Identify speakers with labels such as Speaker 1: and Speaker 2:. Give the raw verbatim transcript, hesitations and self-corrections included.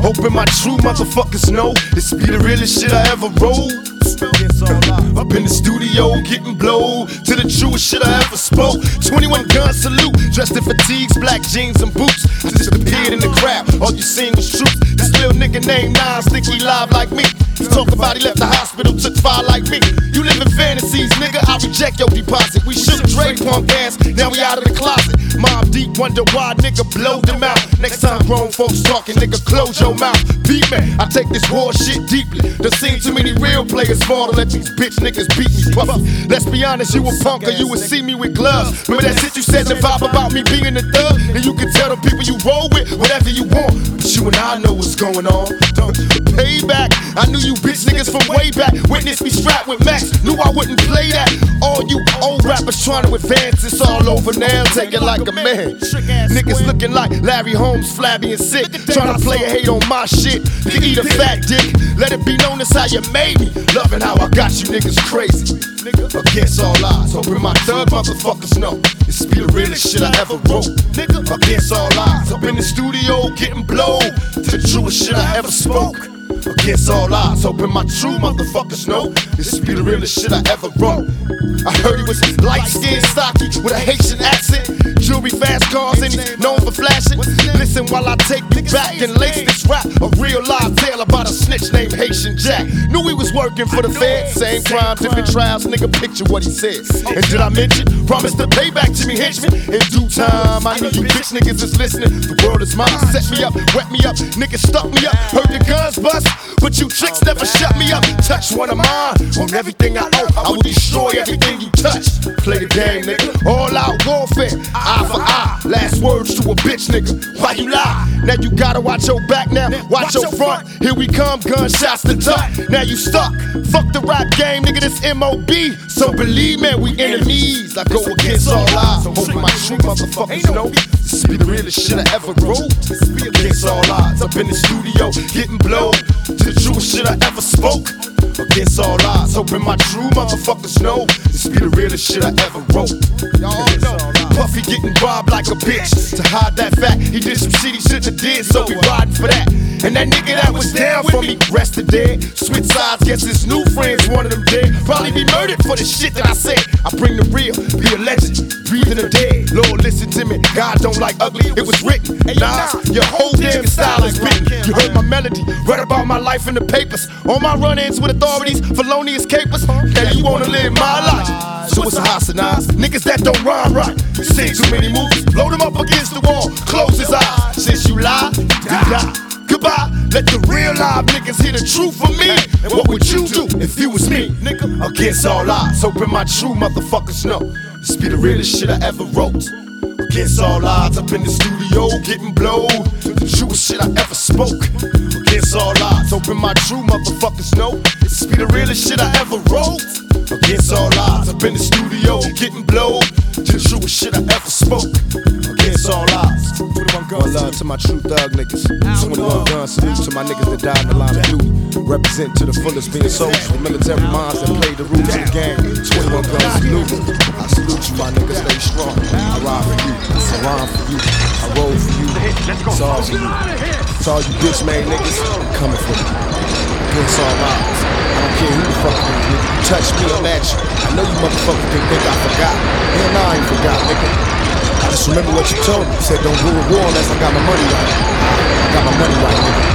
Speaker 1: Hoping my true motherfuckers know this be the realest shit I ever wrote. Up in the studio getting blowed to the truest shit I ever spoke. twenty-one gun salute, dressed in fatigues, black jeans and boots. I just appeared in the crowd, all you seen was troops. This little nigga named Nas think he live like me. He talk about he left the hospital, took fire like me. You live in fantasies, nigga, I reject your deposit. We shook Dre punk ass, now we out of the closet. Mob Deep wonder why nigga blow them out. Next time grown folks talking, nigga close your mouth. Beat me, I take this war shit deeply. Done seen too many real players fall to let these bitch niggas beat me puffy. Let's be honest, you a punk or you would see me with gloves. Remember that shit you said, the vibe about me being a thug? And you can tell the people you roll with whatever you want, but you and I know what's going on. Payback, I knew you bitch niggas from way back. Witness me strapped with Max, knew I wouldn't play that. All you old rappers trying to advance, it's all over now, take it like a man. Niggas looking like Larry Holmes, flabby and sick, trying to play a hate on my shit. You eat a fat dick, let it be known as how you made me. Loving how I got you niggas crazy. Against all odds, hoping my thug motherfuckers know this be the realest shit I ever wrote. Against all odds, up in the studio getting blowed to the truest shit I ever spoke. Against all odds, hoping my true motherfuckers know this be the realest shit I ever wrote. I heard he was light-skinned, stocky, with a Haitian accent, jewelry, fast cars, and he's known for flashing. Listen while I take you back and lace this rap, a real live tale about a snitch named Haitian Jack. Knew he was working for the Fed, same crime, different trials, nigga, picture what he said. And did I mention, promise to pay back Jimmy Henchman? In due time, I know you bitch niggas is listening. The world is mine, set me up, wet me up, niggas stuck me up, heard the guns bust, but you tricks never shut me up. Touch one of mine, on everything I owe, I will destroy everything you touch. Play the game, nigga, all out warfare, eye for eye, last words to a bitch nigga, why you lie? Now you gotta watch your back now, watch your front, here we come, gunshots to duck. Now you stuck, fuck the rap game, nigga, this M O B. So believe me, we enemies, I go against all odds, hoping my true motherfuckers know this be the realest shit I ever wrote. Against all odds, up in the studio, getting blowed to the truest shit I ever spoke. Against all odds, hoping my true motherfuckers know this be the realest shit I ever wrote. Y'all know Puffy getting robbed like a bitch. To hide that fact, he did some shit he shouldn't have did, so we riding for that. And that nigga that was down for me, rested dead. Switch sides, guess his new friends wanted him dead. Probably be murdered for the shit that I said. I bring the real, be a legend, breathing the dead. Lord, listen to me, God don't like ugly, it was written. Nah, your whole damn style is written. You heard my melody, read about my life in the papers. All my run-ins with authorities, felonious capers. Now you wanna live my life, so it's a hostilize. Niggas that don't rhyme right, you seen too many movies, blow them up against the wall, close his eyes. Since you lie, you die. Goodbye, let the real live niggas hear the truth from me. And what would you do if you was me, nigga? Against all odds, hoping my true motherfuckers know this be the realest shit I ever wrote. Against all odds, up in the studio, getting blowed to the truest shit I ever spoke. Against all odds, hoping my true motherfuckers know this be the realest shit I ever wrote. Against all odds, up in the studio, getting blowed to the truest shit I ever spoke. Against all odds. One love to my true thug niggas. twenty-one gun salute to my niggas that died in the line of duty. Represent to the fullest, being soldiers with military minds that play the rules of the game. twenty-one gun salute. I salute you, my niggas, stay strong. I ride for you, I rhyme for you, I roll for you. It's all for you. It's all you bitch made niggas, I'm coming for you. Against all odds. I don't care who the fuck you nigga. You touch me, I'm at you. I know you motherfuckers didn't think I forgot. Hell nah, I ain't forgot, nigga. I just remember what you told me. You said don't go to war unless I got my money right. I got my money right, nigga.